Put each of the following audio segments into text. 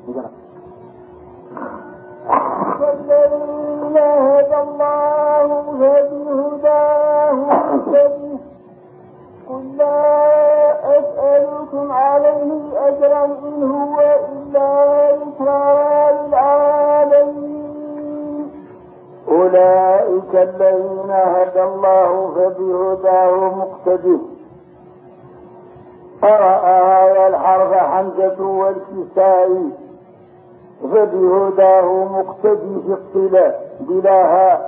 والذين هدى الله فبهداه مقتدي قل لا أسألكم عليه أجرا إن هو إلا ذكرى للعالمين. أولئك الذين هدى الله فبهداه مقتدي. قرأ هذا الحرف حمزة والكسائي فبهداه مقتدي في الصلة بلاها،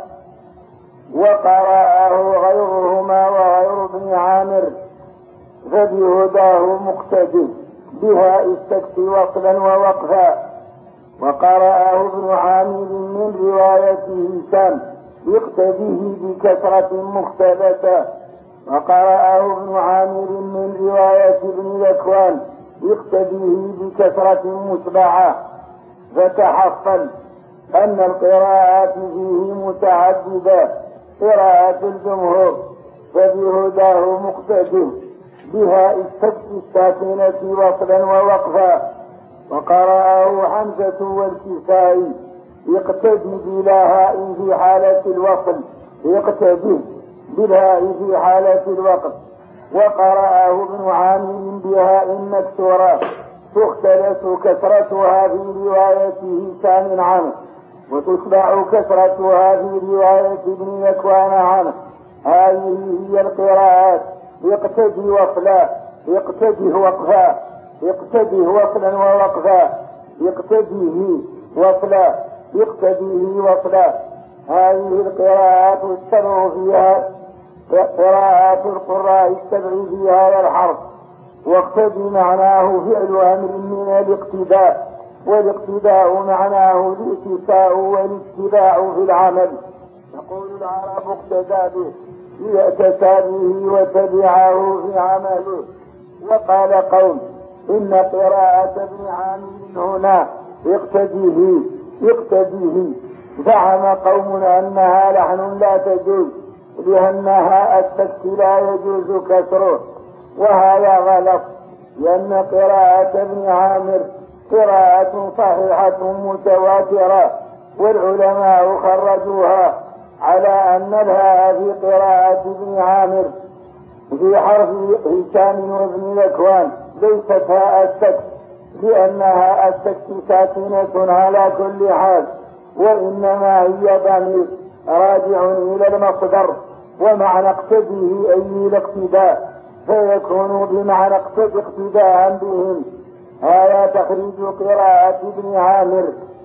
وقرأه غيرهما وغير ابن عامر فبهداه مقتدي بها استكفي وصلا ووقفا، وقرأه ابن عامر من رواية هشام يقتديه بكثرة مختلفة، وقرأه ابن عامر من رواية ابن ذكوان يقتديه بكثرة متبعة. فتحصل أن القراءات فيه متعددة. قراءة الجمهور فبهداه مقتدي بها استكفي الساكنة وصلا ووقفا، وقرأه حمزة والكسائي يقتدي بلاهاء في حالة الوصل يقتدي بالهاء في حالة الوقف، وقرأه ابن عامر بهاء مكسورة تختلس كثرتها في رواية هشام عنه، وتتبع كثرتها في رواية ابن ذكوان عنه. هذه هي القراءات: يقتدي وصلا، يقتدي وقفا، يقتدي وصلا ووقفا، يقتديه وصلا، يقتديه وصلا. هذه القراءات السبع فيها قراءات القراء السبع في هذا الحرف. واقتدي معناه فعل أمر من الاقتداء، والاقتداء معناه الاتساء والاتباع في العمل. يقول العرب اقتدى به ليأتسى به وتبعه في عمله. وقال قوم إن قراءة ابن عامر هنا يقتديه. زعم قوم أنها لحن لا تجوز لأنها السكت لا يجوز كسره، وهذا غلط، لأن قراءة ابن عامر قراءة صحيحة متواترة، والعلماء خرجوها على أن لها في قراءة ابن عامر في حرف هشام وابن ذكوان ليست هاء السكت، لأنها السكت ساكنة على كل حال، وإنما هي ضمير راجع إلى المصدر، ومعنى اقتديه أي الاقتداء، فيكون بمعنى اقتداء بهم. هذا تخريج قراءة ابن عامر.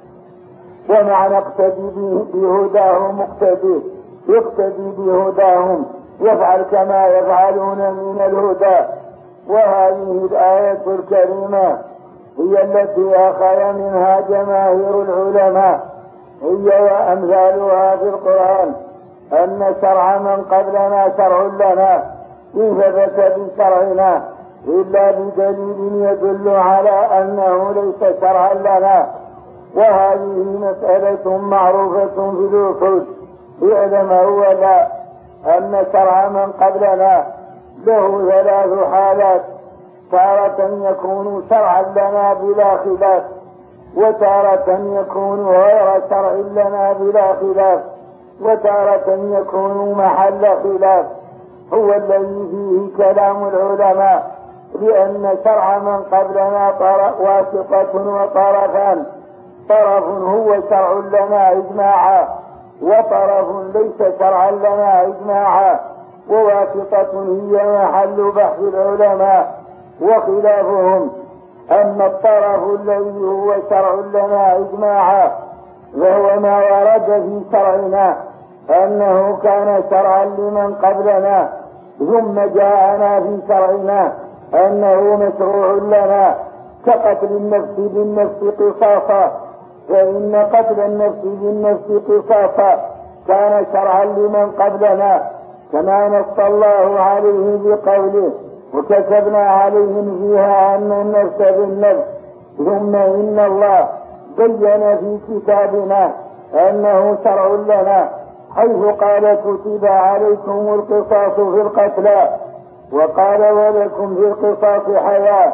ومعنى اقتدي بهداه مقتدي، يقتدي بهداهم، يفعل كما يفعلون من الهدى. وهذه الآية الكريمة هي التي أخذ منها جماهير العلماء، هي وأمثالها في القرآن، أن شرع من قبلنا شرع لنا إن ثبت بشرعنا إلا بدليل يدل على أنه ليس شرعا لنا. وهذه مسألة معروفة في الوحود. اعلم أولا أن شرع من قبلنا له ثلاث حالات: تارة يكون شرعا لنا بلا خلاف، وتارة يكون غير شرع لنا بلا خلاف، وتارة يكون محل خلاف، هو الذي فيه كلام العلماء، لأن شرع من قبلنا واسطة وطرفان: طرف هو شرع لنا إجماعا، وطرف ليس شرعا لنا إجماعا، وواسطة هي محل بحث العلماء وخلافهم. أما الطرف الذي هو شرع لنا إجماعا وهو ما ورد في شرعنا أنه كان شرعا لمن قبلنا ثم جاءنا في شرعنا أنه مشروع لنا، كقتل النفس بالنفس قصاصا، فإن قتل النفس بالنفس قصاصا كان شرعا لمن قبلنا، كما نص الله عليه بقوله: وكتبنا عليهم فيها أن النفس بالنفس. ثم إن الله بين في كتابنا أنه شرع لنا، حيث قال: كتب عليكم القصاص في القتلى، وقال: ولكم في القصاص حياة.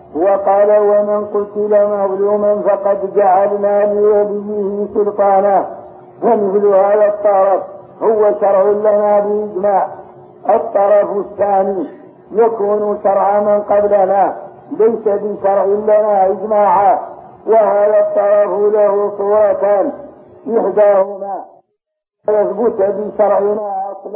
وقال ومن قتل مظلوما فقد جعلنا لوليه سلطانا. فمثل هذا الطرف هو شرع لنا بإجماع. الطرف الثاني يكون شرع من قبلنا ليس بشرع لنا إجماعا، وهذا الطرف له صورتان، إحداهما يثبت بشرعنا أصلا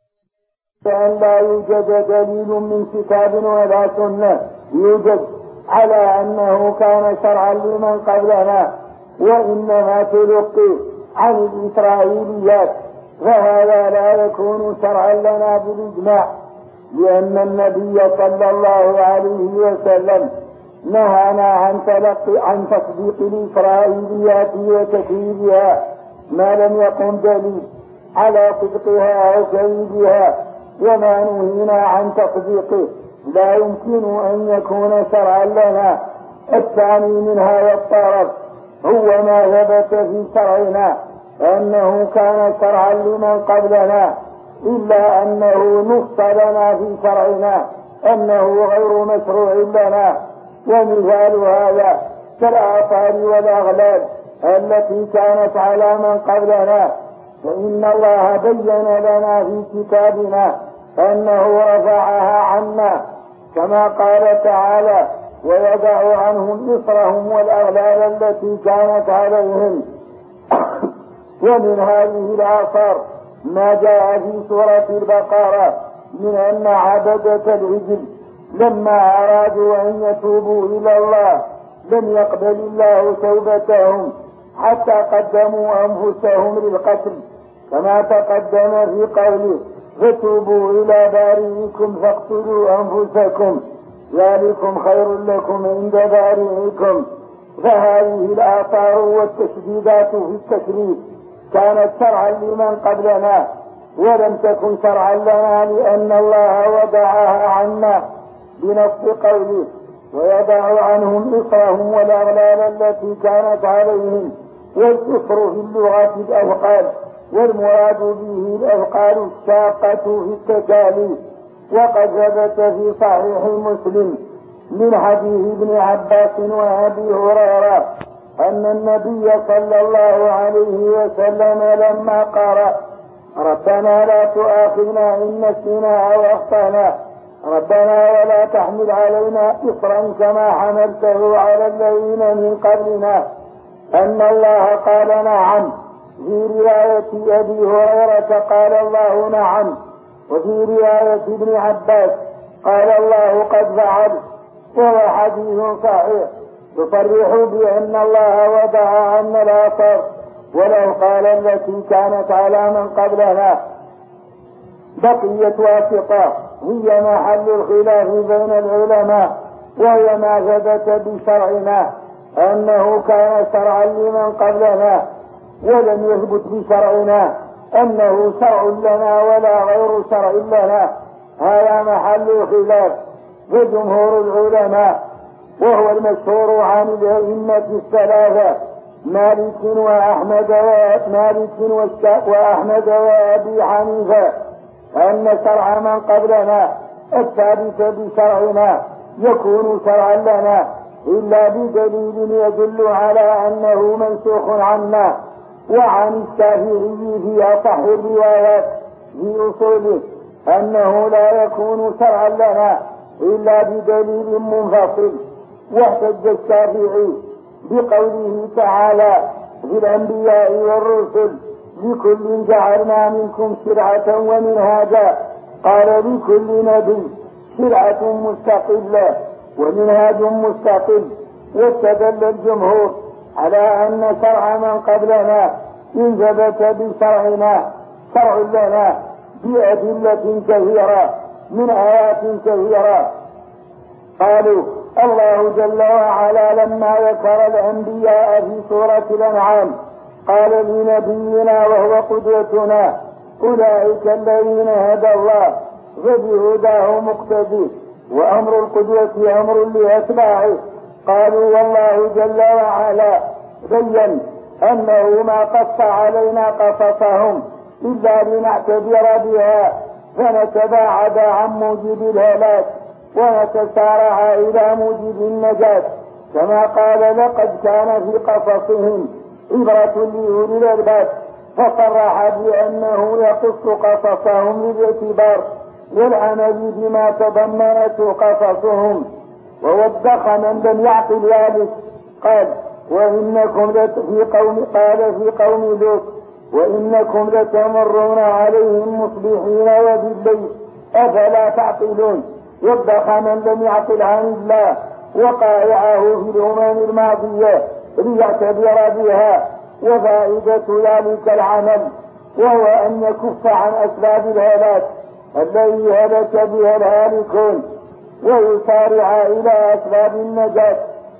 أن لا يوجد دليل من كتاب ولا سنة يوجد على أنه كان شرعا لمن قبلنا، وإنما تلقي عن الإسرائيليات، فهذا لا يكون شرعا لنا بالإجماع، لأن النبي صلى الله عليه وسلم نهانا عن تصديق الإسرائيليات وتكذيبها ما لم يقم دليل على صدقها أو كذبها، وما نهينا عن تصديقه لا يمكن أن يكون شرعا لنا. الثاني من هذا الطرف هو ما ثبت في شرعنا أنه كان شرعا لمن قبلنا، إلا أنه نص لنا في شرعنا أنه غير مشروع لنا. ومثال هذا كالآثار والأغلال التي كانت على من قبلنا، فإن الله بين لنا في كتابنا أنه رفعها عنا، كما قال تعالى ويضع عنهم إصرهم والأغلال التي كانت عليهم. ومن هذه الآثار ما جاء في سورة البقرة من أن عبدة العجل لما أرادوا أن يتوبوا إلى الله لم يقبل الله توبتهم حتى قدموا أنفسهم للقتل، كما تقدم في قوله فتوبوا إلى بارئكم فاقتلوا أنفسكم ذلكم خير لكم عند بارئكم. فهذه الآثار والتشديدات في التشريع كانت شرعا لمن قبلنا، ولم تكن شرعا لنا لأن الله وضعها عنا بنص قوله ويضع عنهم إصرهم والأغلال التي كانت عليهم. والإصر في اللغة الأثقال، والمراد به الأثقال الشاقة في التكاليف. وقد ثبت في صحيح مسلم من حديث ابن عباس وأبي هريرة أن النبي صلى الله عليه وسلم لما قال ربنا لا تؤاخذنا إن نسينا أو أخطأنا ربنا ولا تحمل علينا إصرا كما حملته على الذين من قبلنا، أن الله قال نعم. في رواية أبي هريرة قال الله نعم، وفي رواية ابن عباس قال الله قد فعل. وهو حديث صحيح يصرح بأن الله وضع عنا الآثار ولو قال التي كانت على من قبلنا. بقية واسطة هي محل الخلاف بين العلماء، وهي ما ثبت بشرعنا أنه كان شرعا لمن قبلنا، ولم يثبت بشرعنا أنه شرع لنا ولا غير شرع لنا. هذا محل الخلاف وجمهور العلماء، وهو المشهور عن الأئمة الثلاثة مالك وأحمد وأبي حنيفة أن شرع من قبلنا الثابت بشرعنا يكون شرعا لنا إلا بدليل يدل على أنه منسوخ عنا. وعن الشافعي في أصح الروايات في أصوله أنه لا يكون شرعا لنا إلا بدليل منفصل. واحتج الشافعي بقوله تعالى في الأنبياء والرسل لكل جعلنا منكم شرعة ومنهاجا، قال لكل نبي شرعة مستقلة ومنهاج مستقل. واستدل الجمهور على أن شرع من قبلنا إن ثبت بشرعنا شرع لنا بأدلة كثيرة من آيات كثيرة. قالوا الله جل وعلا لما ذكر الأنبياء في سورة الأنعام قال لنبينا وهو قدوتنا أولئك الذين هدى الله فبهداه مقتدي، وأمر القدوة أمر لأتباعه. قالوا والله جل وعلا بين أنه ما قص علينا قصصهم إلا لنعتبر بها فنتباعد عن موجب الهلاك ونتسارع إلى موجب النجاة، كما قال لقد كان في قصصهم عبرة لأولي الألباب، فصرح بأنه يقص قصصهم للاعتبار والعمل بما تضمنته قصصهم. ووبخ من لم يعقل ذلك قال في قوم لوط وإنكم لتمرون عليهم مصبحين وبالليل أفلا تعقلون. وبخ من لم يعقل عن الله وقائعه في الأمم الماضية ليعتبر بها، وفائدة ذلك العمل وهو أن يكف عن أسباب الهلاك الذي هلك بها الهالكون ويسارع إلى أسباب النجاة.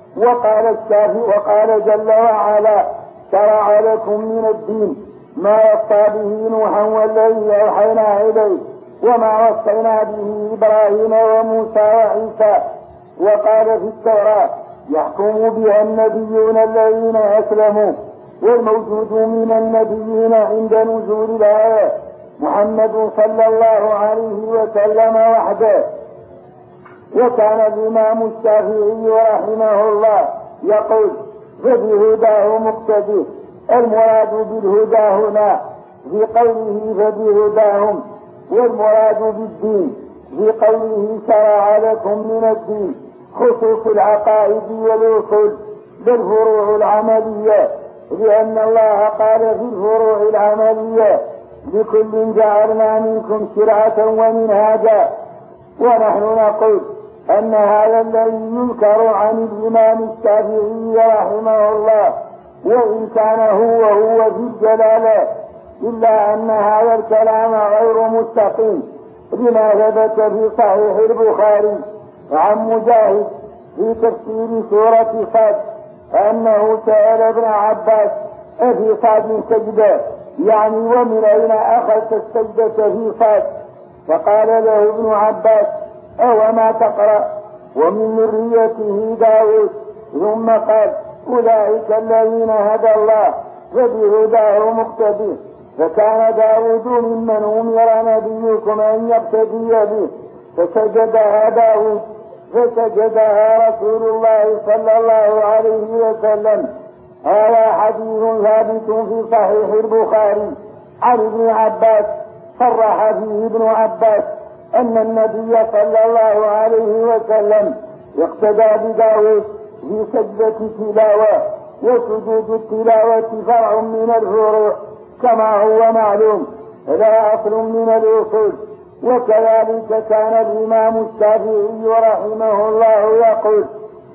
وقال جل وعلا: شرع لكم من الدين ما وصى به نوحا والذي أوحينا إليه وما وصينا به إبراهيم وموسى وعيسى. وقال في التوراة: يحكم بها النبيون الذين أسلموا. والموجود من النبيين عند نزول الآية محمد صلى الله عليه وسلم وحده. وكان الإمام الشافعي رحمه الله يقول: فبهداه مقتدي. المراد بالهدى هنا في قوله فبهداهم، والمراد بالدين في قوله شرع لكم من الدين خصوص العقائد والأصول بالفروع العملية، لأن الله قال في الفروع العملية: لكل جعلنا منكم شرعة ومنهاجا. ونحن نقول أن هذا الذي ينكر عن الإمام الشافعي رحمه الله وإن كان هو في الجلالة، إلا أن هذا الكلام غير مستقيم، لما ثبت في صحيح البخاري عن مجاهد في تفسير سورة صاد أنه سأل ابن عباس: أفي صاد سجدة؟ يعني ومن أين أخذت السجدة في صاد؟ فقال له ابن عباس: أوما تقرأ ومن ذريته داود؟ ثم قال: أولئك الذين هدى الله فبهداه مقتدي. فكان داود ممن أمر نبيكم أن يقتدي به، فسجدها داود، فسجدها رسول الله صلى الله عليه وسلم. هذا حديث ثابت في صحيح البخاري عن ابن عباس، صرح فيه ابن عباس أن النبي صلى الله عليه وسلم اقتدى بداود في سجدة تلاوة، وسجود التلاوة فرع من الفروع كما هو معلوم، لا أصل من الأصول. وكذلك كان الإمام الشافعي رحمه الله يقول: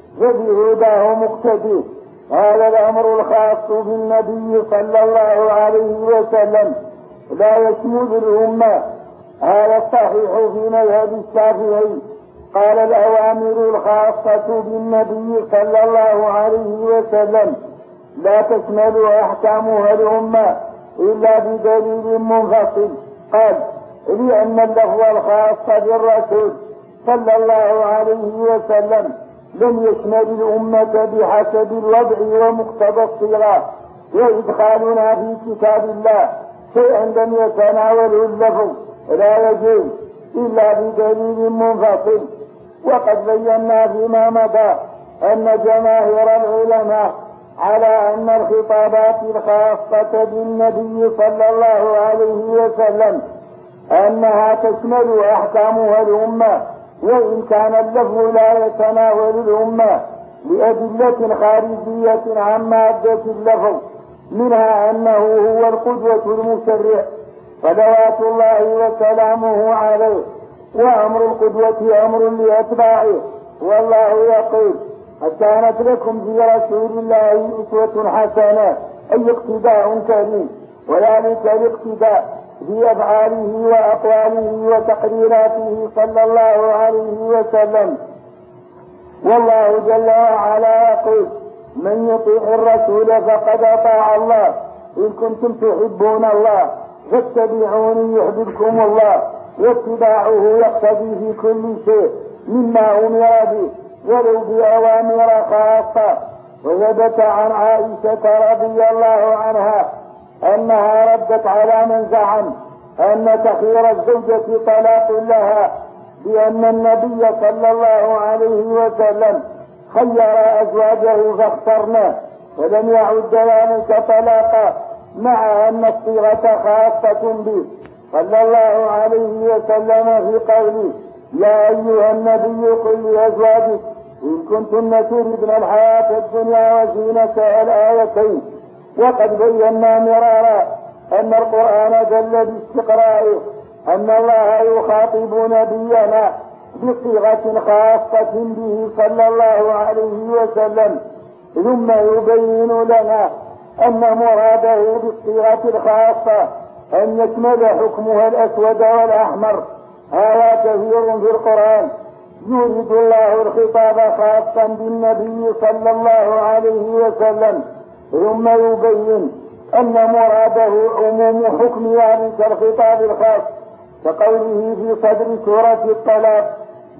فبهداه مقتدي. هذا الأمر الخاص بالنبي صلى الله عليه وسلم لا يشمل الأمة. هذا الصحيح في مذهب الشافعي. قال: الأوامر الخاصة بالنبي صلى الله عليه وسلم لا تشمل أحكامها الأمة إلا بدليل منفصل. قال: لأن اللفظ الخاص بالرسول صلى الله عليه وسلم لم يشمل الأمة بحسب الوضع ومقتضى الصيغة، وإدخالنا في كتاب الله شيئا لم يتناوله اللفظ لا يجوز إلا بدليل منفصل. وقد بينا فيما مضى أن جماهير العلماء على أن الخطابات الخاصة بالنبي صلى الله عليه وسلم أنها تشمل أحكامها الأمة، وإن كان اللفظ لا يتناول الأمة لأدلة خارجية عن مادة اللفظ، منها أنه هو القدوة المشرع صلوات الله وسلامه عليه، وأمر القدوة أمر لأتباعه. والله يقول: قد كانت لكم في رسول الله أسوة حسنة، أي اقتداء كريم، وذلك الاقتداء في أفعاله وأقواله وتقريراته صلى الله عليه وسلم. والله جل وعلا يقول: من يطيع الرسول فقد أطاع الله، إن كنتم تحبون الله فاتبعوني يحببكم الله. واتباعه يقتضي في كل شيء مما أمر به ولو بأوامر خاصة. وثبت عن عائشة رضي الله عنها أنها ردت على من زعم أن تخيير الزوجة طلاق لها بأن النبي صلى الله عليه وسلم خير أزواجه فاخترنا، ولم يعد ذلك طلاقا، مع أن الصيغة خاصة به صلى الله عليه وسلم في قوله: يا أيها النبي قل لأزواجك إن كنتن تردن الحياة الدنيا وزينتها الآيتين. وقد بينا مرارا أن القرآن دل باستقرائه أن الله يخاطب نبينا بصيغة خاصة به صلى الله عليه وسلم، ثم يبين لنا أن مراده بالصيغة الخاصة أن يشمل حكمها الأسود والأحمر. هذا كثير في القرآن يريد الله الخطاب خاصا بالنبي صلى الله عليه وسلم، ثم يبين أن مراده عموم حكم ذلك الخطاب الخاص، كقوله في صدر سورة الطلاق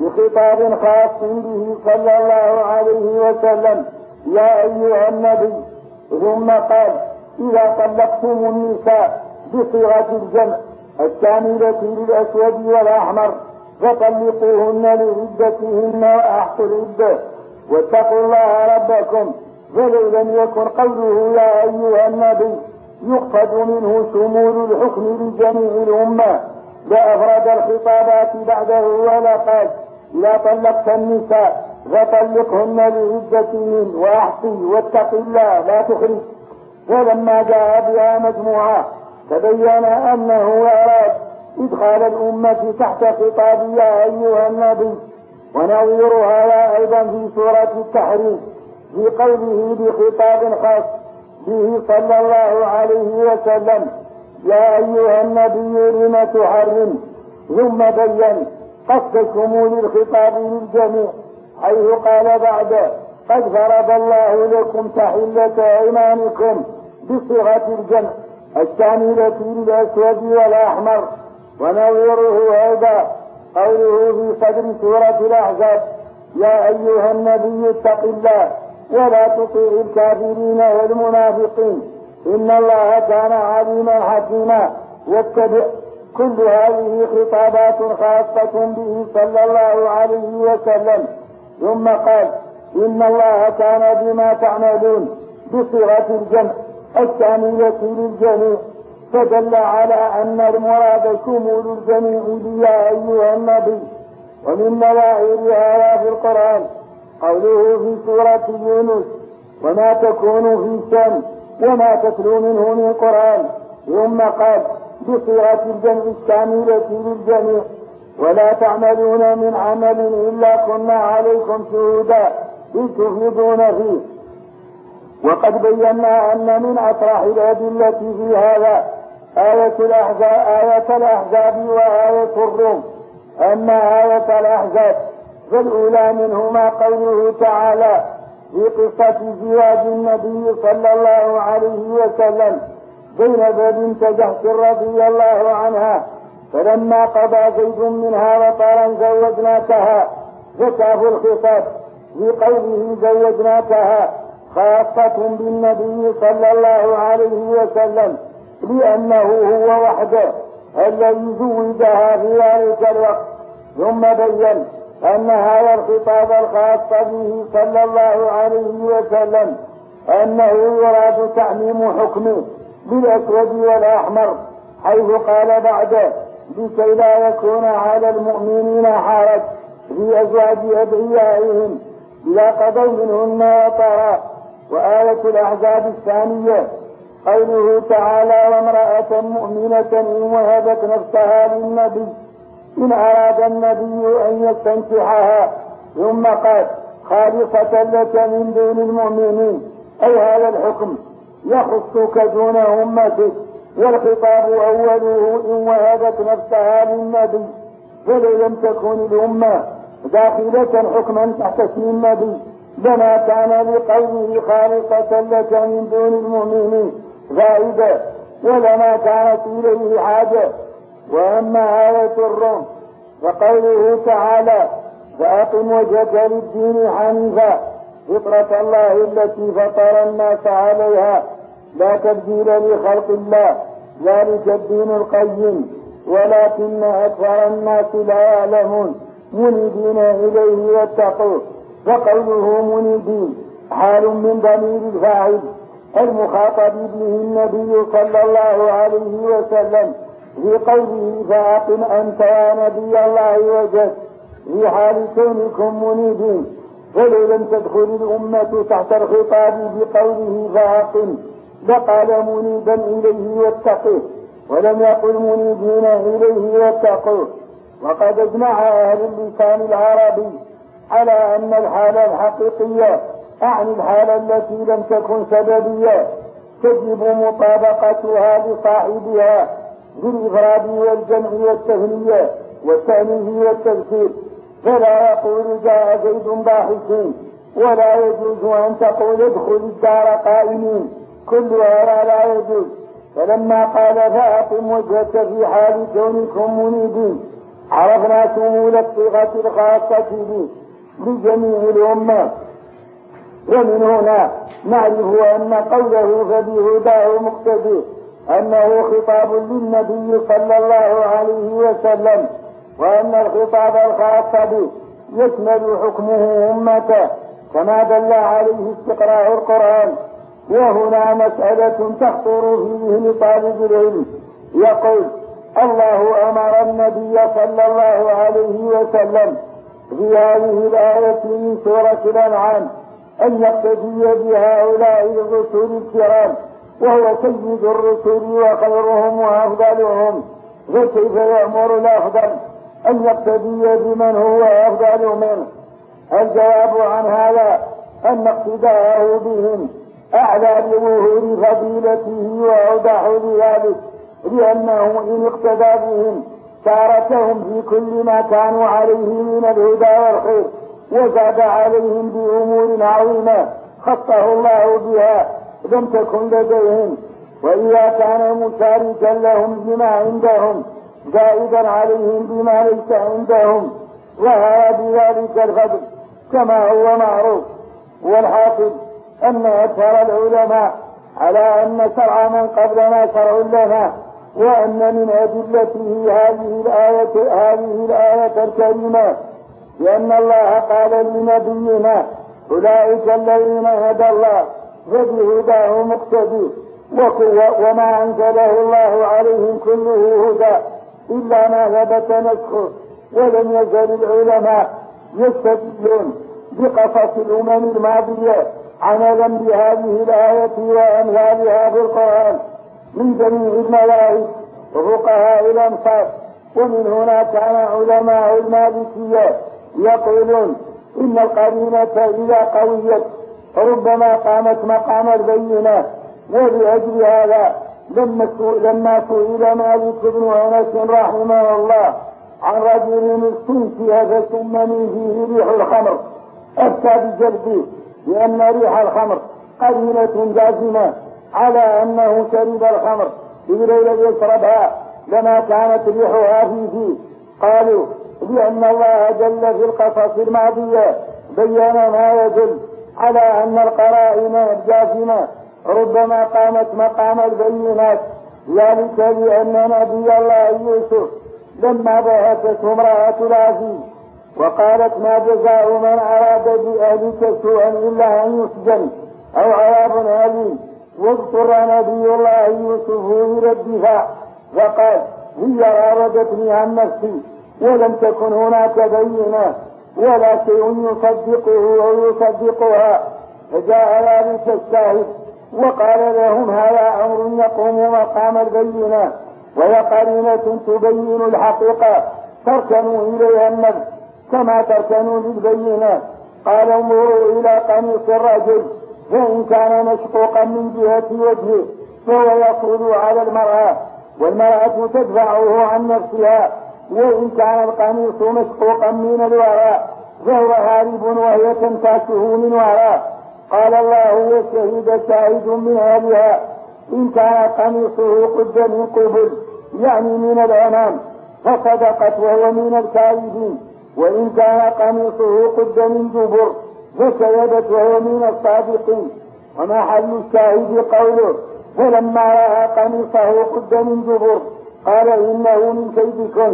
بخطاب خاص به صلى الله عليه وسلم: يا أيها النبي. ثم قال: إذا طلقتم النساء بصيغة الجمع الكاملة للأسود والأحمر فطلقوهن لعدتهن وأحصوا العدة واتقوا الله ربكم. ولو لم يكن قوله يا أيها النبي يقصد منه شمول الحكم لجميع الأمة لأفرد الخطابات بعده، ولا قال: إذا طلقت النساء فطلقهن لعدتهن وأحصي واتق الله لا تخرج. ولما جاء بها مجموعة تبين أنه أراد إدخال الأمة تحت خطاب يا أيها النبي. ونظير هذا أيضا في سورة التحريم في قوله بخطاب خاص به صلى الله عليه وسلم: يا أيها النبي لم تحرم. ثم بين قصد شمول الخطاب للجميع حيث قال بعده: قد فرض الله لكم تحلة أيمانكم بصيغة الجمع الشاملة للأسود والأحمر. ونظيره أيضا قوله في صدر سورة الأحزاب: يا أيها النبي اتق الله ولا تطيع الكافرين والمنافقين إن الله كان عليما حكيما. واتبع. كل هذه خطابات خاصة به صلى الله عليه وسلم. ثم قال: إن الله كان بما تعملون بصيغة الجمع الشاملة للجميع، فدل على أن المراد شمول الجميع يا أيها النبي. ومن نظائر هذا في القرآن قوله في سورة يونس: وما تكون في شأن وما تتلو منه من قرآن. ثم قال بصيغة الجمع الشاملة للجميع: ولا تعملون من عمل إلا كنا عليكم شهودا إذ تفيضون فيه. وقد بينا أن من أصرح الأدلة في هذا آية الأحزاب وآية الروم. أما آية الأحزاب فالأولى منهما قوله تعالى في قصة زواج النبي صلى الله عليه وسلم زينب بنت جحش رضي الله عنها: فلما قضى زيد منها وطرا زوجناكها. فكاف الخطاب في قوله زوجناكها خاصة بالنبي صلى الله عليه وسلم، لأنه هو وحده الذي زوجها في ذلك الوقت. ثم بين أن هذا الخطاب الخاص به صلى الله عليه وسلم أنه يراد تعميم حكمه بالأسود والأحمر، حيث قال بعده: لكي لا يكون على المؤمنين حرج في أزواج أدعيائهم إذا قضوا منهن وطرا. وآية الأحزاب الثانية قوله تعالى: وامرأة مؤمنة إن وهبت نفسها للنبي إن أراد النبي أن يستنكحها. ثم قال: خالصة لك من دون المؤمنين، أي هذا الحكم يخصك دون أمتك، والخطاب أوله إن وهبت نفسها للنبي. فلو لم تكن الأمة داخلة حكما تحت اسم النبي لما كان لقوله خالصة لك من دون المؤمنين فائدة، ولما كانت إليه حاجة. وأما آية الروم فقوله تعالى: فأقم وجهك للدين حنيفا فطرة الله التي فطر الناس عليها لا تبديل لخلق الله ذلك الدين القيم ولكن أكثر الناس لا يعلمون. منيبين إليه واتقوه. وقوله منيبين حال من ضمير الفاعل المخاطب به النبي صلى الله عليه وسلم في قوله فأقم أنت يا نبي الله وجهك في حال كونكم منيبين. ولو لم تدخل الأمة تحت الخطاب بقوله فأقم لقال منيبا إليه واتقوه، ولم يقل منيبين إليه واتقوه. وقد اجمع أهل اللسان العربي على أن الحالة الحقيقية أعني الحالة التي لم تكن سببية تجب مطابقتها لصاحبها بالإفراد والجمع والتثنية والتأنيث والتذكير. فلا يقول جاء زيد باحثين، ولا يجوز أن تقول ادخل الدار قائمين، كل هذا لا يجوز. فلما قال فأقم وجهك في حال كونكم منيبين عرفنا شمول الصيغة الخاصة به لجميع الأمة. ومن هنا نعرف أن قوله فبهداه مقتدي أنه خطاب للنبي صلى الله عليه وسلم، وأن الخطاب الخاص به يشمل حكمه أمته كما دل عليه استقراء القرآن. وهنا مسألة تخطر في ذهن طالب العلم، يقول الله أمر النبي صلى الله عليه وسلم في هذه الآية من سورة الأنعام أن يقتدي بهؤلاء الرسل الكرام، وهو سيد الرسل وخيرهم وأفضلهم، فكيف يأمر الأفضل أن يقتدي بمن هو أفضل منه؟ الجواب عن هذا أن اقتداءه بهم أعلى لظهور فضيلته وأوضح لذلك، لأنه إن اقتدى بهم شاركهم في كل ما كانوا عليه من الهدى والخير، وزاد عليهم بأمور عظيمة خطه الله بها لم تكن لديهم. وإذا كان مشاركا لهم بما عندهم زائدا عليهم بما ليس عندهم ظهر بذلك الفضل كما هو معروف. والحاصل أن أكثر العلماء على أن شرع من قبلنا شرع لنا، وأن من أدلته هذه الآية الكريمة، لأن الله قال لنبينا أولئك الذين هدى الله فبهداه مقتدي، وما أنزله الله عليهم كله هدى إلا ما ثبت نسخه. ولم يزل العلماء يستدلون بقصص الأمم الماضية عملا بهذه الآية وأمثالها في القرآن من جميع المذاهب وفقهاء الأمصار. ومن هنا كان علماء المالكية يقولون إن القرينة إذا قويت ربما قامت مقام البينة. ولأجل هذا لما سئل مالك بن أنس رحمه الله عن رجل استنسي فشم من فيه ريح الخمر أفتى بجلده لأن ريح الخمر قرينة جازمة على أنه شرب الخمر في ليلة يشربها لما كانت ريحها فيه. قالوا لأن الله جل في القصص الماضية بيّن ما يدل على أن القرائن الجازمة ربما قامت مقام البينات، ذلك لأن نبي الله يوسف لما بهته امرأة العزيز وقالت ما جزاء من أراد بأهلك سوءا إلا أن يسجن أو عذاب أليم، واضطر نبي الله يوسف إلى الدفاع فقال هي راودتني عن نفسي، ولم تكن هناك بينة ولا شيء يصدقه أو يصدقها. فجاء ذلك الشاهد وقال لهم هذا أمر يقوم مقام البينة وهي قرينة تبين الحقيقة تركنوا إليها النفس كما تركنوا للبينة. قال انظروا إلى قميص الرجل فإن كان مشقوقا من جهة وجهه فهو يقول على المرأة والمرأة تدفعه عن نفسها، وإن كان القميص مشقوقا من الوراء فهو هارب وهي تنتاشه من وراء. قال الله وشهد شاهد من أهلها إن كان قميصه قد من قبل يعني من الأمام فصدقت وهو من الكاذبين، وإن كان قميصه قد من دبر فكذبت وهو من الصادقين. ومحل الشاهد قوله فلما رأى قميصه قد من دبر قال إنه من كيدكن،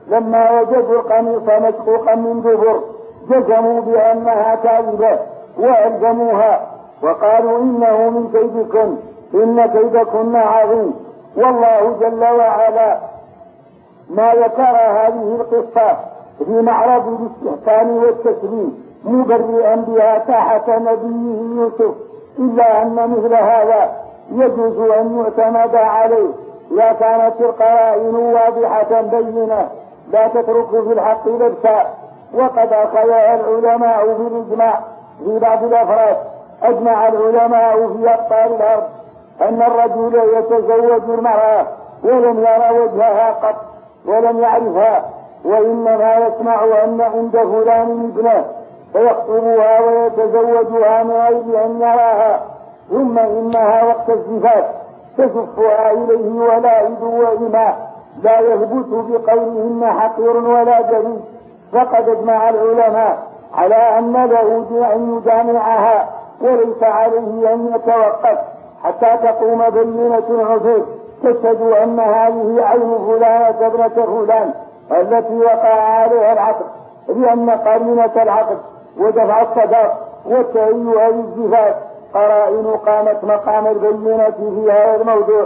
لما وجدوا القميص مشقوقا من دبر جزموا بأنها كاذبة وألزموها وقالوا إنه من كيدكن إن كيدكن عظيم. والله جل وعلا ما ذكر هذه القصة في معرض الاستحسان والتسليم مبرئا بها ساحة نبيه يوسف، إلا أن مثل هذا يجوز أن يعتمد عليه إذا كانت القرائن واضحة بينة لا تترك في الحق لبسا. وقد أخذ العلماء بالإجماع في بعض الأفراد. أجمع العلماء في أقطار الأرض أن الرجل يتزوج المرأة ولم يرى وجهها قط ولم يعرفها، وإنما يسمع أن عند فلان ابنه فيخطبها ويتزوجها من غير أن يراها، ثم إنها وقت الزفاف تشفها إليه ولائد وإماء لا يثبت بقولهن حقير ولا جديد. فقد اجمع العلماء على أن له أن يجامعها وليس عليه أن يتوقف حتى تقوم بينة عدول تشهد أن هذه عين فلانة ابنة فلان التي وقع عليها العقد، لأن قرينة العقد ودفع الصداق والتهيئ للزفاف قرائن قامت مقام البينة في هذا الموضوع.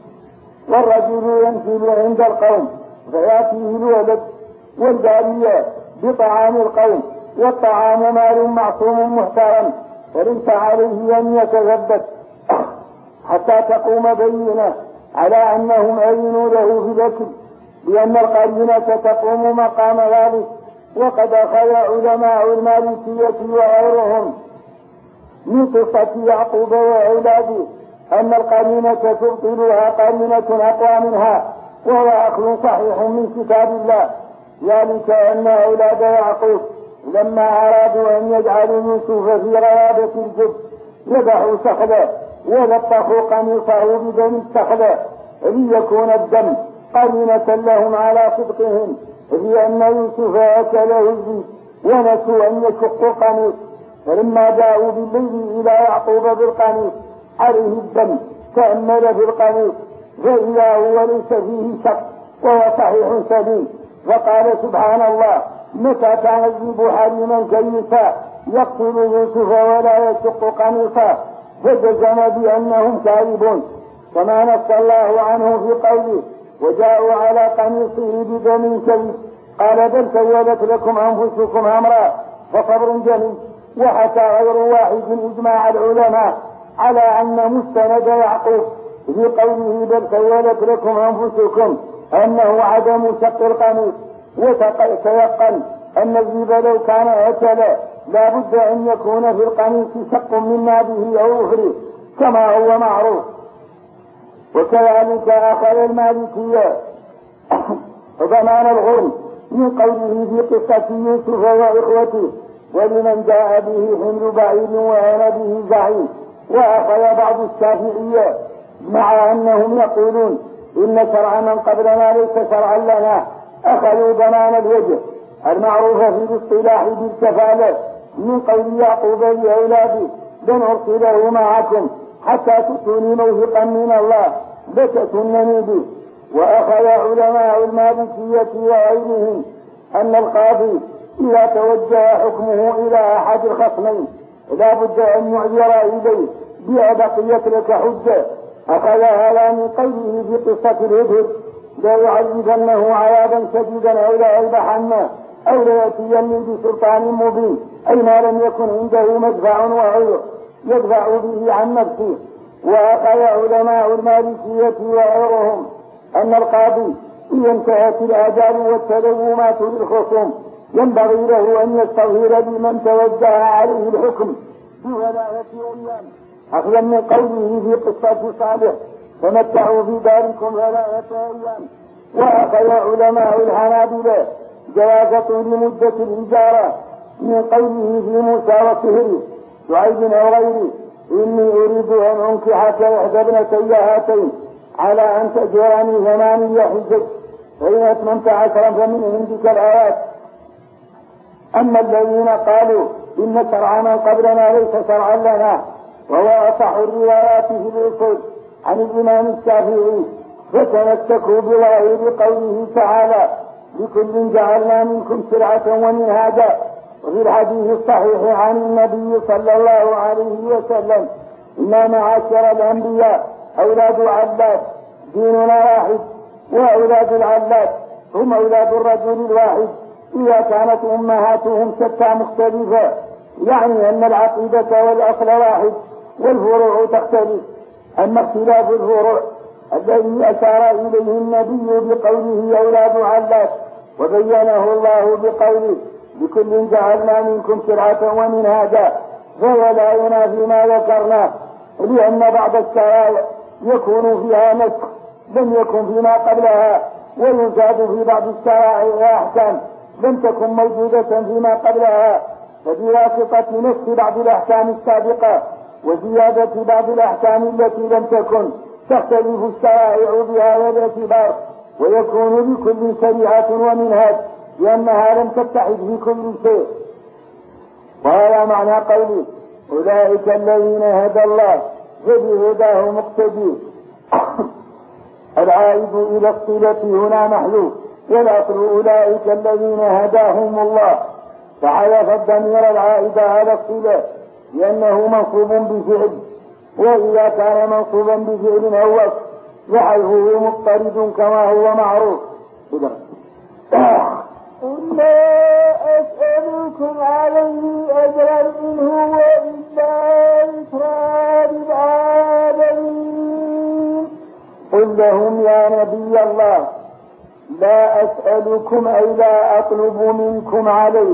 والرجل ينزل عند القوم فيأتيه الولد والجارية بطعام القوم، والطعام مال معصوم محترم فليس عليه أن يتثبت حتى تقوم بينة على أنهم أذنوا له في الأكل، لأن القرينة تقوم مقام ذلك. وقد أخذ علماء المالكية وغيرهم من قصة يعقوب وأولاده أن القرينة تبطلها قرينة أقوى منها، وهو أخذ صحيح من كتاب الله، ذلك أن أولاد يعقوب لما أرادوا أن يجعلوا يوسف في غيابة الجب ذبحوا سخلا ولطخوا قميصه بدم السخلا ليكون الدم قرينة لهم على صدقهم، لأن يوسف أكله الزيت ونسوا أن يشقوا القميص. فلما جاءوا بالليل إلى يعقوب بالقميص عليه الدم تأمل في القميص فإذا هو ليس فيه شق وهو صحيح سليم، فقال سبحان الله متى كان الذئب حليما كيسا يقتل يوسف ولا يشق قميصا، فجزم بأنهم كاذبون كما نص الله عنه في قوله وجاءوا على قميصه بدم كيس قال بل سولت لكم أنفسكم أمرا فصبر جميل. وحكى غير واحد إجماع العلماء على أن مستند يعقوب في قوله بل سولت لكم أنفسكم أنه عدم شق القميص، وتيقن أن الذئب لو كان أكلا لا بد أن يكون في القميص شق من نابه أو أخره كما هو معروف. وكذلك أخذ المالكية ضمان الغرم من قوله في قصة يوسف وإخوته ولمن جاء به حمل بعيد وأنا به زعيم. وأخذ بعض الشافعية مع أنهم يقولون إن شرع من قبلنا ليس شرعا لنا، أخذوا ضمان الوجه المعروف في الاصطلاح بالكفالة من قول يعقوب لأولاده لن أرسله معكم حتى تؤتوني موثقا من الله لتأتونني به. وأخذ علماء المالكية وغيرهم أن القاضي إذا توجه حكمه إلى أحد الخصمين لا بد أن يعذر إليه بأبقية لك حجة. أخذ هذا من قوله في قصة الهدهد لا يعذبنه عذابا شديدا أو لا يذبحنه أو لا يأتيني بسلطان مبين، أي ما لم يكن عنده مدفع وعذر يدفع به عن نفسه. وأخذ علماء المالكية وغيرهم أن القاضي إذا انتهت الآجال والتلومات للخصوم ينبغي له أن يستظهر بمن توجه عليه الحكم في 3 أيام، أخذا من قوله في قصة صالح تمتعوا في داركم 3 أيام. وأخذ علماء الحنابلة جواز طول مدة الإجارة من قوله في موسى وصهره شعيب أو غيره إني أريد أن أنكحك إحدى ابنتي هاتين على أن تأجرني 8 حجج فإن أتممت 10 فمن عندك الآيات. أما الذين قالوا إن شرع من قبلنا ليس شرعا لنا وهو أصح الروايات في الأصول عن الإمام الشافعي فتمسكوا بظاهر قوله تعالى لكل جعلنا منكم شرعة ومنهاجا. وفي الحديث الصحيح عن النبي صلى الله عليه وسلم: إنا معاشر الأنبياء أولاد علات، ديننا واحد، وأولاد العلات هم أولاد الرجل الواحد إذا كانت أمهاتهم شتى مختلفة، يعني أن العقيدة والأصل واحد والفروع تختلف. أما اختلاف الفروع الذي أشار إليه النبي بقوله أولاد علات وبينه الله بقوله: لكل جعلنا منكم شرعة ومنهاجا، فهو لا ينافي ما ذكرناه، لأن بعض الشرائع يكون فيها نسخ لم يكن فيما قبلها، ويزاد في بعض الشرائع أحكام لم تكن موجودة فيما قبلها، فبواسطة نسخ بعض الأحكام السابقة وزيادة بعض الأحكام التي لم تكن تختلف الشرائع بهذا الاعتبار، ويكون لكل شريعة ومنهاج لأنها لم تتحد في كل شيء. وهذا معنى قوله: أولئك الذين هدى الله فبهداه مقتدي. العائد إلى الصلة هنا محذوف، والأصل أولئك الذين هداهم الله، فحذف الضمير العائد على الصلة لأنه منصوب بفعل، وإذا كان منصوبا بفعل أو وصف فحذفه مضطرد كما هو معروف. قل لا أسألكم عليه أجرا إن هو إلا ذكرى للعالمين. قل لهم يا نبي الله: لا أسألكم أي لا أطلب منكم عليه،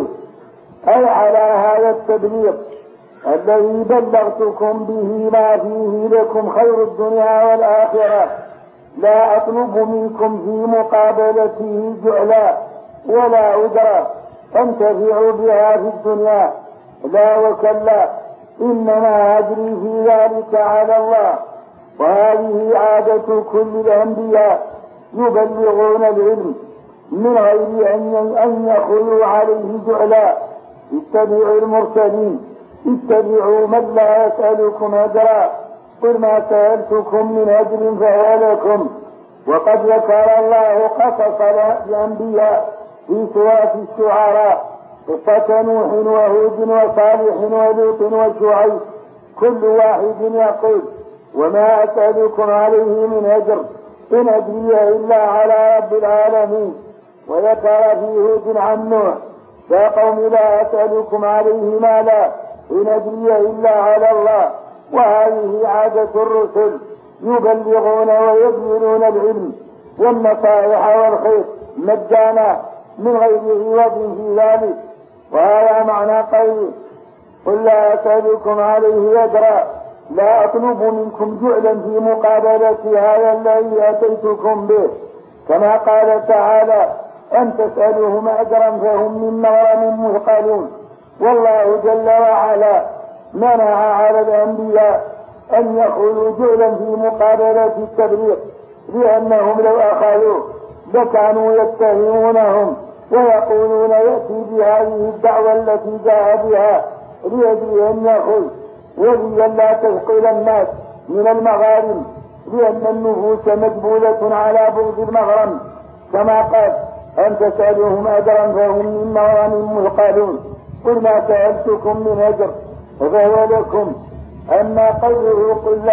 أي على هذا التبليغ الذي بلغتكم به ما فيه لكم خير الدنيا والآخرة، لا أطلب منكم في مقابلته جعلا ولا أجرا تنتفعوا بها في الدنيا، لا وكلا، إنما أجري في ذلك على الله. وهذه عادة كل الأنبياء يبلغون العلم من غير أن يخلوا عليه جعلا. اتبعوا المرسلين، اتبعوا من لا يسألكم أجرا، قل ما سألتكم من أجر فهو لكم. وقد ذكر الله قصص الأنبياء في سورة الشعراء، قصة نوح وهود وصالح ولوط وشعيب، كل واحد يقول: وما أسألكم عليه من أجر إن أجري إلا على رب العالمين. وذكر في هود عن نوح: يا قوم لا أسألكم عليه مالا إن أجري إلا على الله. وهذه عادة الرسل، يبلغون ويبذلون العلم والنصائح والخير مجانا من غير عوض في ذلك. وهذا معنى قوله: قل لا أسألكم عليه أجرا، لا أطلب منكم جعلا في مقابلة هذا الذي أتيتكم به، كما قال تعالى: أن تسألهم أجرا فهم من مغرم مثقلون. والله جل وعلا منع على الأنبياء أن يأخذوا جعلا في مقابلة التبليغ، لأنهم لو أخذوا لكانوا يتهمونهم ويقولون: يأتي بهذه الدعوة التي جاء بها ليجري أن يأخذ، ولئلا تثقل الناس من المغارم، لأن النفوس مجبولة على بغض المغرم، كما قال: أن تسألهم أجرا فهم من مغرم مثقلون. قل ما سألتكم من أجر فهو لكم. أما قوله: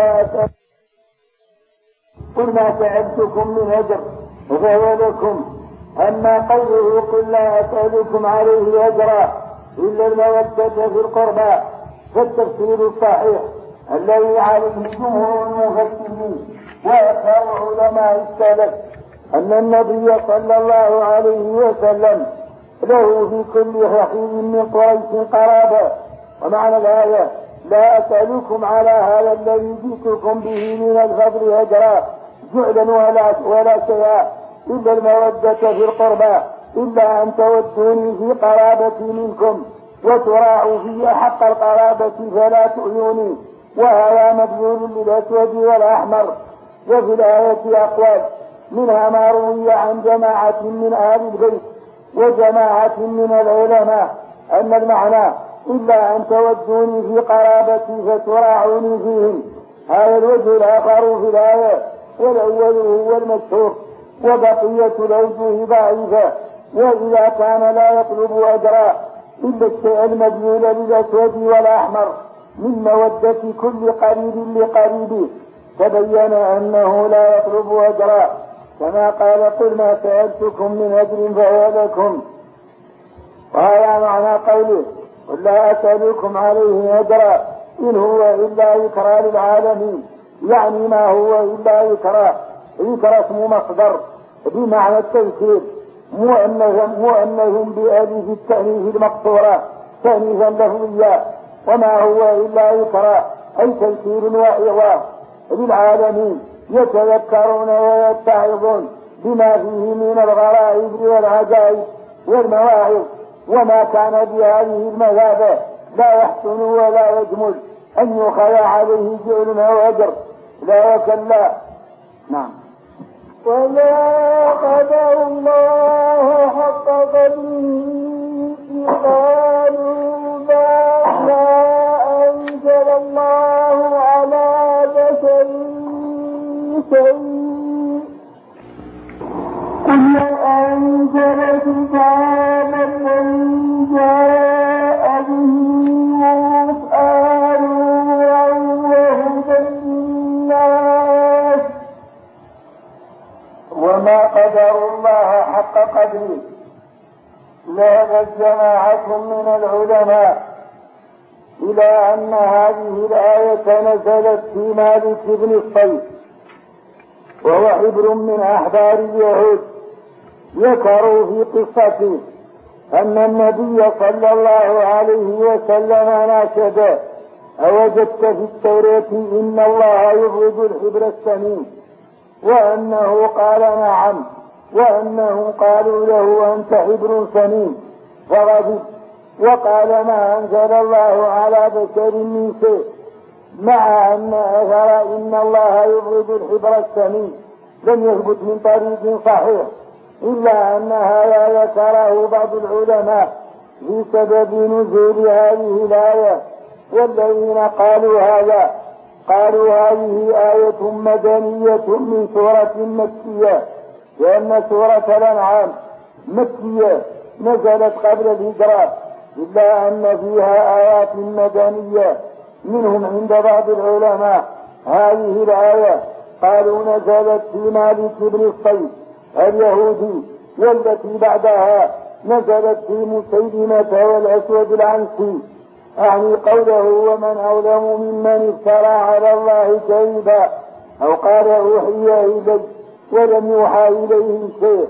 قل ما سألتكم من أجر فهو لكم، أما قوله: قل لا أسألكم عليه أجرا إلا المودة في القربى، فالتفسير الصحيح الذي عليه جمهور المفسرين وأكثر علماء السلف أن النبي صلى الله عليه وسلم له في كل حين من قريش قرابة. ومعنى الآية: لا أسألكم على هذا الذي جئتكم به من الفضل أجرا جعلا ولا شيئا إلا المودة في القربى، إلا أن تودوني في قرابتي منكم وتراعوا في حق القرابة فلا تؤذوني. وهذا مدلول للأسود والأحمر. وفي الآية أقوال، منها ما روي عن جماعة من أهل البيت وجماعة من العلماء أن المعنى: إلا أن تودوني في قرابتي فتراعوني فيهم. هذا الوجه الآخر في الآية، والأول هو المشهور، وبقية الأوجه ضعيفة وإذا كان لا يطلب أجرا إلا الشيء المديول للأسود والأحمر من مودة كل قريب لقريبه تبين أنه لا يطلب أجرا، كما قال قل ما سألتكم من أجر فهو لكم. وهذا معنى قوله قل لا أسألكم عليه أجرا إن هو إلا ذكرى للعالمين، يعني ما هو إلا ذكرى اسم مصدر بمعنى التذكير مؤنث بألف التأنيث المقصورة تأنيثا لفظيا، وما هو إلا ذكرى أي تذكير وعظة للعالمين يتذكرون ويتعظون بما فيه من الغرائب والعجائب والمواعظ، وما كان بهذه المثابة لا يحسن ولا يجمل أن يخلى عليه جعل أو أجر، لا وكلا. نعم. وما قدر الله حق قدره قالوا ما أنزل الله على بشر شيء، قل أنزل كتابا من جاء به قرآن وهدى للناس. وما قدر الله حق قدره ذهبت جماعة من العلماء إلى أن هذه الآية نزلت في مالك بن الصيف، وهو حبر من أحبار اليهود. ذكروا في قصته أن النبي صلى الله عليه وسلم ناشد أوجدت في التوراة إن الله يبغض الحبر السمين، وأنه قال نعم، وأنه قالوا له أنت حبر سمين فغضب وقال ما أنزل الله على بشر من شيء، مع أن أثر إن الله يبغض الحبر السمين لم يثبت من طريق صحيح، إلا أن هذا ذكره بعض العلماء في سبب نزول هذه الآية. والذين قالوا هذا قالوا هذه آية مدنية من سورة مكية، لأن سورة الأنعام مكية نزلت قبل الهجرة، إلا أن فيها آيات مدنية. منهم عند بعض العلماء هذه الآية قالوا نزلت في مالك بن الصيف اليهودي، والتي بعدها نزلت في مسيلمة والأسود العنسي، أعني قوله ومن أظلم ممن افترى على الله كذبا أو قال أوحي إلي ولم يوحى إليه شيء.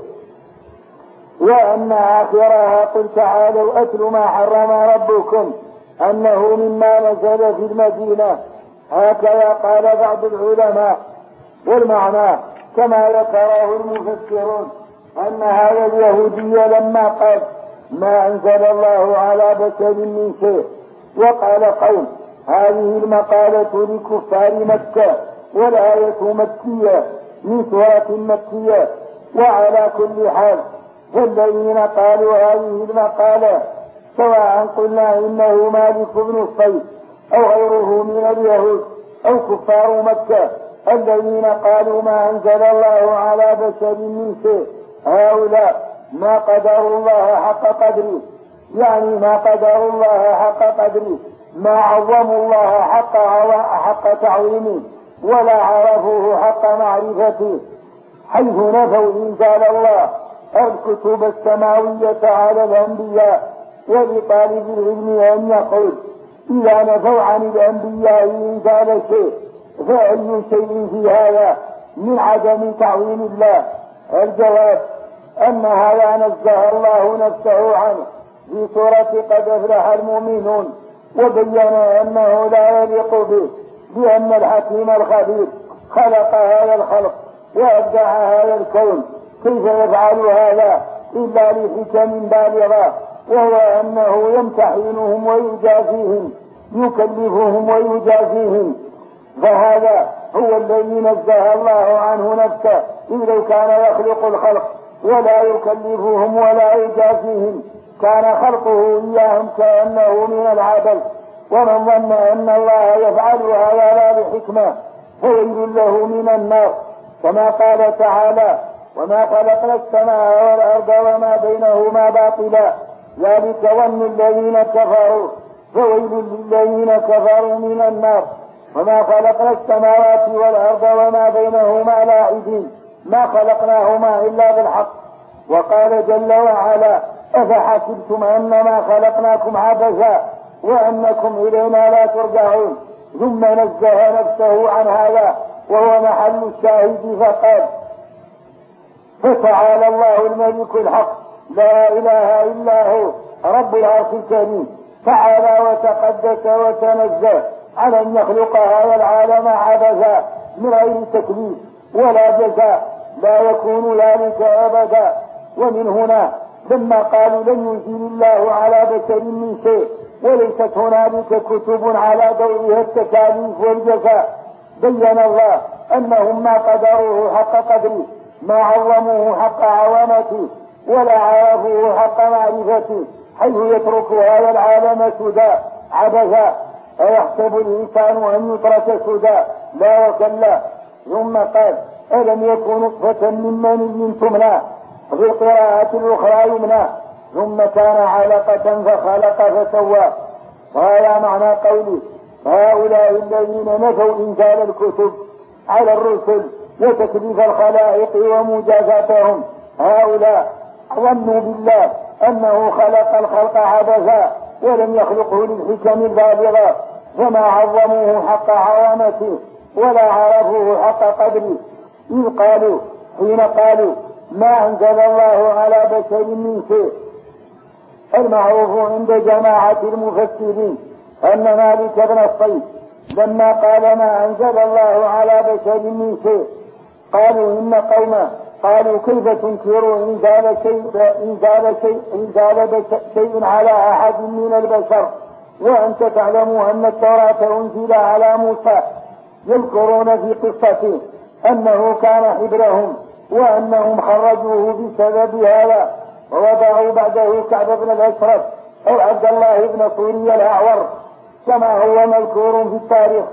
وأن آخرها قل تعالوا أتل ما حرم ربكم أنه مما نزل في المدينة، هكذا قال بعض العلماء. والمعنى كما ذكره المفسرون أن هذا اليهودي لما قال ما أنزل الله على بشر من شيء، وقال قوم هذه المقالة لكفار مكة والآية مكية من سورة مكية. وعلى كل حال فالذين قالوا هذه المقالة سواء قلنا إنه مالك بن الصيف أو غيره من اليهود أو كفار مكة الذين قالوا ما أنزل الله على بشر من شيء، هؤلاء ما قدروا الله حق قدره، يعني ما قدروا الله حق قدره، ما عظموا الله حق تعظيمه ولا عرفوه حق معرفته، حيث نفوا إنزال الله الكتب السماوية على الأنبياء. ولطالب العلم أن يقول إذا نفوا عن الأنبياء إنزال شيء فأي شيء في هذا من عدم تعظيم الله؟ الجواب أن هذا نزه الله نفسه عنه في سورة قد أفلح المؤمنون، وبين أنه لا يليق به، لأن الحكيم الخبير خلق هذا الخلق وأبدع هذا الكون، كيف يفعل هذا إلا لحكم بالغة، وهو أنه يمتحنهم ويجازيهم، يكلفهم ويجازيهم. فهذا هو الذي نزه الله عنه نفسه، إذ لو كان يخلق الخلق ولا يكلفهم ولا يجازيهم كان خلقه إياهم كأنه من العبث. ومن ظن أن الله يفعل هذا لا لحكمة فويل له من النار، كما قال تعالى وما خلقنا السماء والأرض وما بينهما باطلا ذلك ظن الذين كفروا فويل للذين كفروا من النار. وما خلقنا السماوات والأرض وما بينهما لاعبين ما خلقناهما إلا بالحق. وقال جل وعلا أفحسبتم أنما خلقناكم عبثا وأنكم إلينا لا ترجعون. ثم نزه نفسه عن هذا وهو محل الشاهد فقال فتعالى الله الملك الحق لا إله إلا هو رب العرش الكريم تعالى وتقدس وتنزه على أن يخلق هذا العالم عبثا من غير تكليف ولا جزاء لا يكون ذلك أبدا. ومن هنا لما قالوا لن ينزل الله على بشر من شيء وليست هنالك كتب على ضوئها التكاليف والجزاء بين الله أنهم ما قدروه حق قدره ما عظموه حق عظمته ولا عرفوه حق معرفته حيث يترك هذا العالم سدى عبثا أيحسب الإنسان أن يترك سدى لا وكلا. ثم قال ألم يكن نطفة من مني تمنى في القراءة الأخرى يمنى ثم كان علقة فخلق فسوى. وهذا معنى قوله هؤلاء الذين نفوا إنزال الكتب على الرسل وتكليف الخلائق ومجازاتهم هؤلاء ظنوا بالله أنه خلق الخلق عبثا ولم يخلقه للحكم البالغة فما عظموه حق عظمته ولا عرفوه حق قدره إذ قالوا حين قالوا ما أنزل الله على بشر من شيء. المعروف عند جماعة المفسرين أن مالك بن الصيد لما قال ما أنزل الله على بشر من شيء قالوا إن قوما قالوا كيف تنكروا إنزال شيء على أحد من البشر وأنت تعلموا أن التوراة أنزل على موسى. يذكرون في قصته أنه كان حبرهم وأنهم خرجوه بسبب هذا ووضعوا بعده كعب بن الأشرف أو عبد الله بن سوري الأعور كما هو مذكور في التاريخ.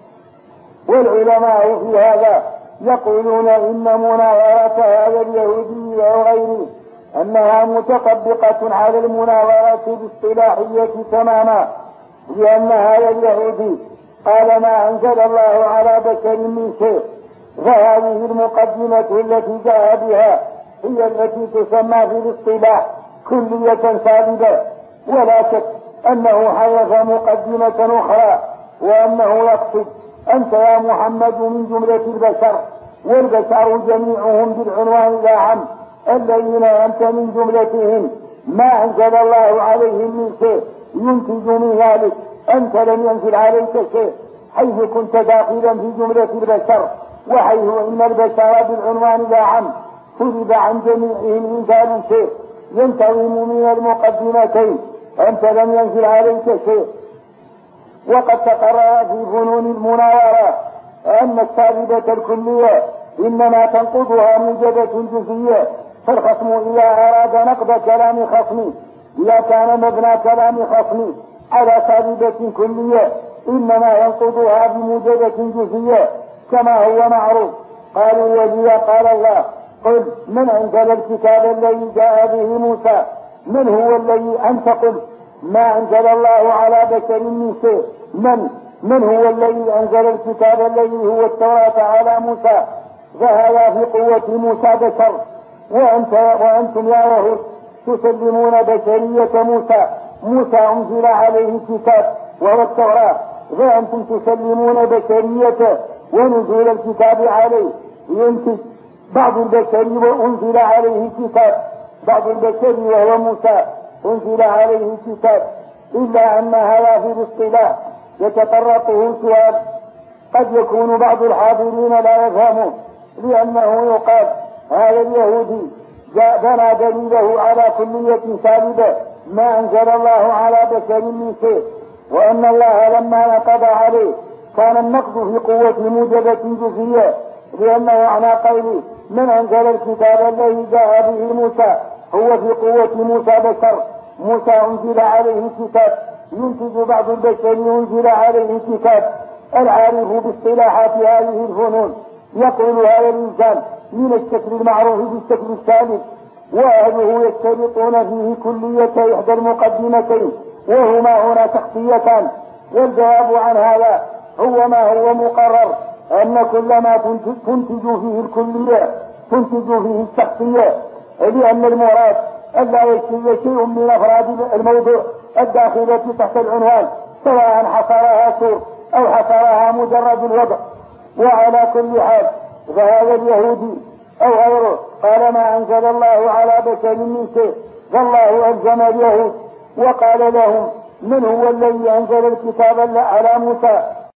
والعلماء في هذا يقولون إن مناورة هذا اليهودي وغيره أنها متطبقة على المناورة بالاصطلاحية تماما لأن هذا اليهودي قال ما أنزل الله على بشر من شيء فهذه المقدمة التي جاء بها هي التي تسمى في الاصطلاح كلية سالبة ولا شك أنه حذف مقدمة أخرى وأنه يقصد أنت يا محمد من جملة البشر والبشر جميعهم بالعنوان لا عم الذين أنت من جملتهم ما أنزل الله عليهم من شيء ينتج من ذلك أنت لم ينزل عليك شيء حيث كنت داخلا في جملة البشر وحيث إن البشر بالعنوان لا عم طلب عن جميعهم إنزال شيء ينتظم من المقدمتين أنت لم ينزل عليك شيء. وقد تقرر في فنون المناورة أن السالبة الكلية إنما تنقضها موجبة جزئية فالخصم إذا أراد نقض كلام خصمي إذا كان مبنى كلام خصمي على سالبة كلية إنما ينقضها بموجبة جزئية كما هو معروف. قالوا وليا قال الله قل من أنزل الكتاب الذي جاء به موسى من هو الذي أنت قل ما أنزل الله على بشر من شيء من هو الذي أنزل الكتاب الذي هو التوراة على موسى فهذا في قوة موسى بشر وأنتم يا يهود تسلمون بشرية موسى أنزل عليه الكتاب وهو التوراة فأنتم تسلمون بشريته ونزول الكتاب عليه ينتج بعض البشر وأنزل عليه الكتاب بعض البشر وهو موسى أنزل عليه الكتاب إلا أن هذا في الاصطلاح يتطرقه سؤال قد يكون بعض الحاضرين لا يفهمه لأنه يقال هذا اليهودي جاء بنى دليله على كلية سالبة ما أنزل الله على بشر من شيء وأن الله لما نقض عليه كان النقض في قوة موجبة جزئية لأنه معنى قوله من أنزل الكتاب الذي جاء به موسى هو في قوة موسى بشر موسى أنزل عليه الكتاب ينتج بعض البشر ينزل عليه الكتاب. العارف باصطلاحات هذه الفنون يقول هذا الإنسان من الشكل المعروف بالشكل الثالث، وأهله يشترطون فيه كلية إحدى المقدمتين، وهما هنا شخصيتان. والجواب عن هذا هو ما هو مقرر، أن كل ما تنتج فيه الكلية تنتج فيه الشخصية، لأن المراد ألا يشتري شيء من أفراد الموضوع الداخلة تحت العنوان، سواء حصرها سور أو حصرها مجرد الوضع. وعلى كل حال فهذا اليهودي أو غيره قال ما أنزل الله على بشر من شيء، فالله ألزم اليهود وقال لهم من هو الذي أنزل الكتاب على موسى؟